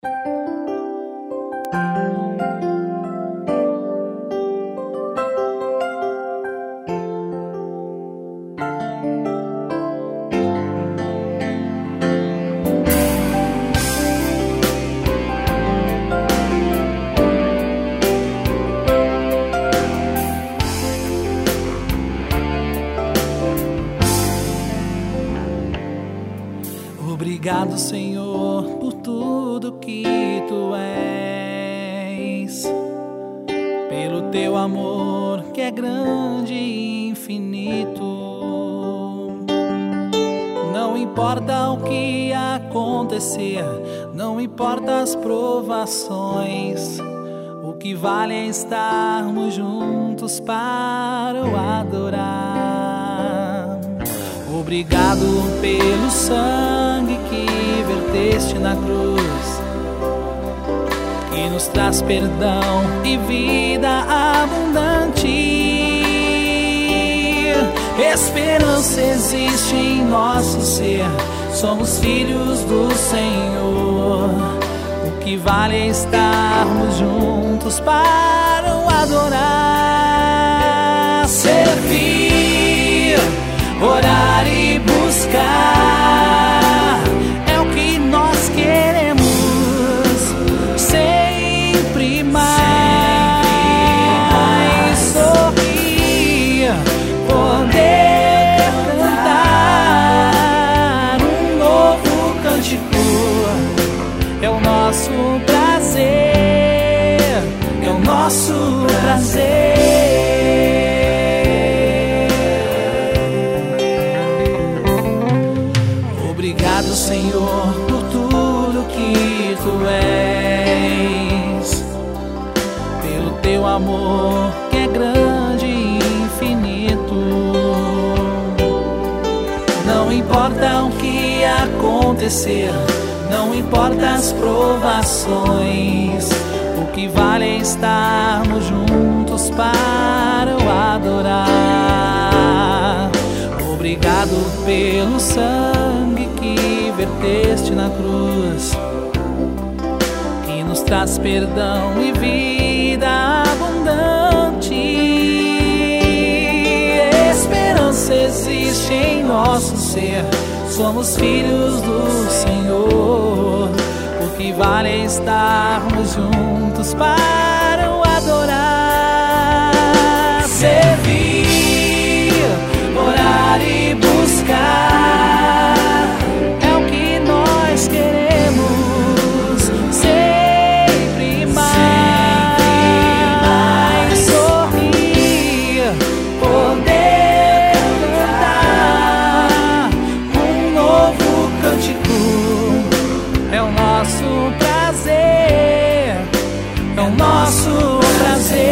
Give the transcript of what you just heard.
Obrigado, Senhor, por tudo que Tu és, pelo Teu amor que é grande e infinito. Não importa o que acontecer, não importa as provações, o que vale é estarmos juntos para o adorar. Obrigado pelo sangue que verteste na cruz, que nos traz perdão e vida abundante. Esperança existe em nosso ser, somos filhos do Senhor. O que vale é estarmos juntos para o adorar, servir, orar e buscar, é o que nós queremos, sempre mais sorrir, poder cantar um novo cântico, é o nosso prazer, é o nosso prazer. Obrigado, Senhor, por tudo que Tu és, pelo Teu amor que é grande e infinito. Não importa o que acontecer, não importa as provações, o que vale é estarmos juntos para o adorar. Obrigado pelo sangue que verteste na cruz, que nos traz perdão e vida abundante. Esperança existe em nosso ser, somos filhos do Senhor. O que vale é estarmos juntos para o adorar, servir, orar e buscar, é o que nós queremos, sempre mais sorrir, poder cantar um novo cântico, é o nosso prazer, é o nosso prazer.